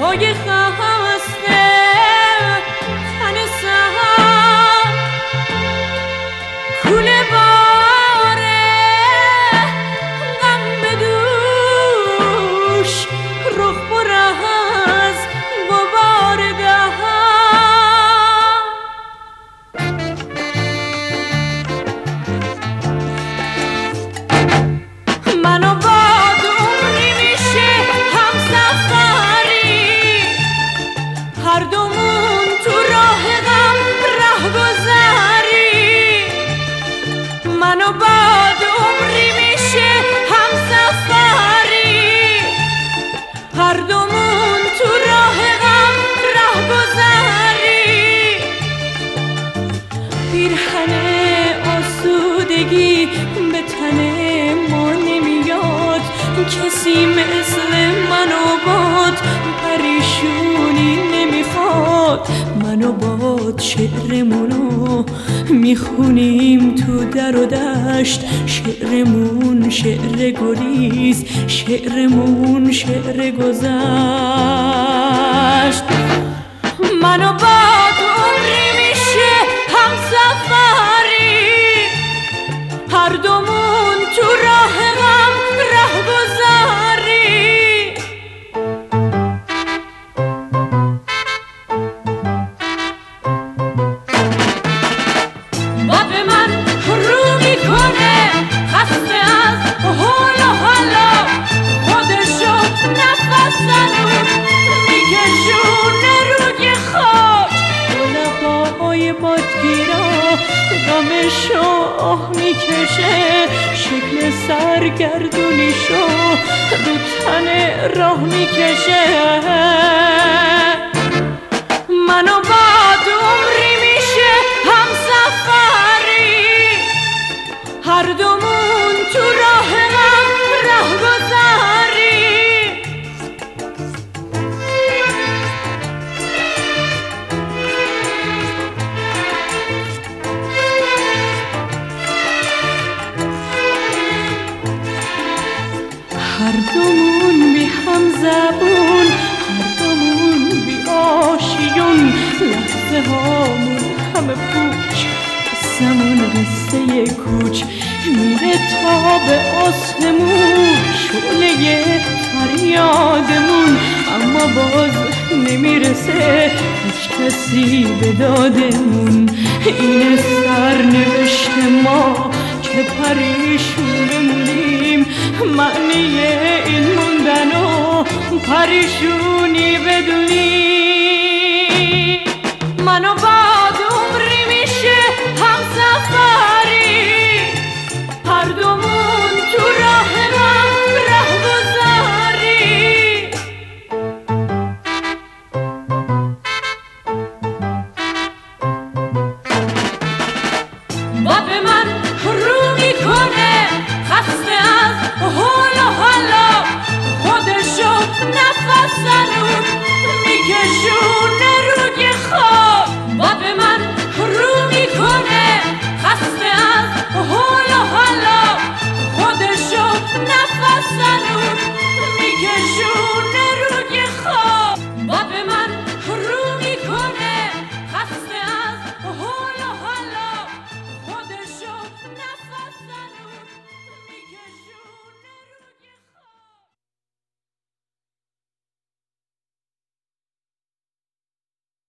پای خسته تن سهم کوله باره غم به دوش رخ بره از غبار دهم منو باد عمری میشه هم سفری هر دومون تو راه غم ره گذری منو باد عمری میشه هم سفری هر دومون تو راه غم ره گذری پیرهن آسودگی به تن ما نمیاد کسی مثل منو باد پریشونی نمیخواد منو باد شعرمونو میخونیم تو در و دشت شعرمون شعر گریز شعرمون شعر گذشت منو باد عمری میشه هم سفری هر دومون تو راه غم ره گذری باد به من رو میکنه خسته از حال و حالا خودشو نفس زنون میکشونه روی خاک با لبای بادگیرا غمشو آه میکشه شکل سرگردونیشو رو تن راه میکشه منو بعد عمری میشه هم سفری هر دومون تو راه غم ره گذری هر دومون بی هم زبون هر دومون بی آشیون لحظه هامون همه پوچ قصه‌مون قصه کوچ میره تا به آسمون شعله فریادمون اما باز نمیرسه هیچ کسی به دادمون این سرنوشت ما که پریشون بمونیم معنی این موندن و پریشونی بدونی منو بعد عمری میشه هم سفری هر دومون تو راه غم ره گذری باد به من رو میکنه خسته از حال و حالا خودشو نفس زنون میکشونه روی خواب باد به من رو میکنه خسته از حال و حالا خودشو نفس زنون میکشونه روی خواب باد به من رو میکنه خسته از حال و حالا خودشو نفس زنون